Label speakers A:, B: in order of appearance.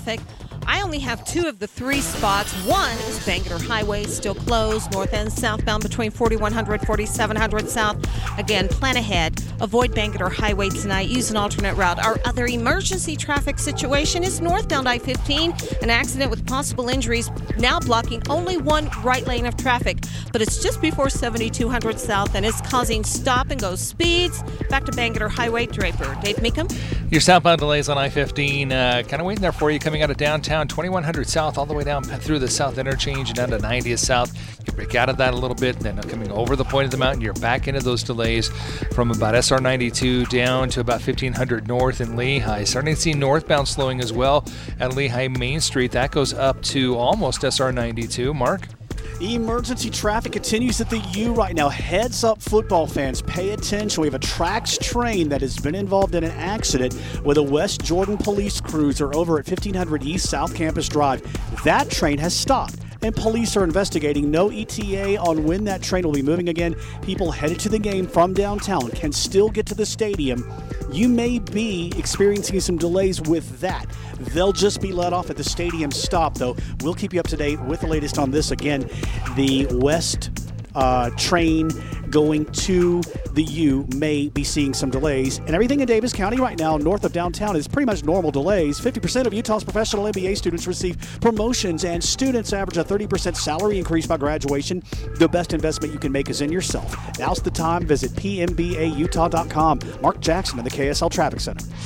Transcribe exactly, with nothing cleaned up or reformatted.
A: traffic. I only have two of the three spots. One is Bangerter Highway, still closed, north and southbound between forty-one hundred, forty-seven hundred south. Again, plan ahead. Avoid Bangerter Highway tonight. Use an alternate route. Our other emergency traffic situation is northbound I fifteen. An accident with possible injuries now blocking only one right lane of traffic. But it's just before seventy-two hundred south and it's causing stop-and-go speeds. Back to Bangerter Highway, Draper. Dave Meekum.
B: Your southbound delays on I fifteen, uh, kind of waiting there for you coming out of downtown, twenty-one hundred south, all the way down through the south interchange and down to ninetieth south. You break out of that a little bit, and then coming over the point of the mountain, you're back into those delays from about S R ninety-two down to about fifteen hundred north in Lehigh. Starting to see northbound slowing as well at Lehigh Main Street. That goes up to almost S R ninety-two. Mark?
C: Emergency traffic continues at the U right now. Heads up, football fans. Pay attention. We have a Trax train that has been involved in an accident with a West Jordan police cruiser over at fifteen hundred East South Campus Drive. That train has stopped, and police are investigating. No E T A on when that train will be moving again. People headed to the game from downtown can still get to the stadium. You may be experiencing some delays with that. They'll just be let off at the stadium stop, though. We'll keep you up to date with the latest on this. Again, the West uh, train going to the U may be seeing some delays. And everything in Davis County right now, north of downtown, is pretty much normal delays. fifty percent of Utah's professional M B A students receive promotions, and students average a thirty percent salary increase by graduation. The best investment you can make is in yourself. Now's the time. Visit P M B A Utah dot com. Mark Jackson in the K S L Traffic Center.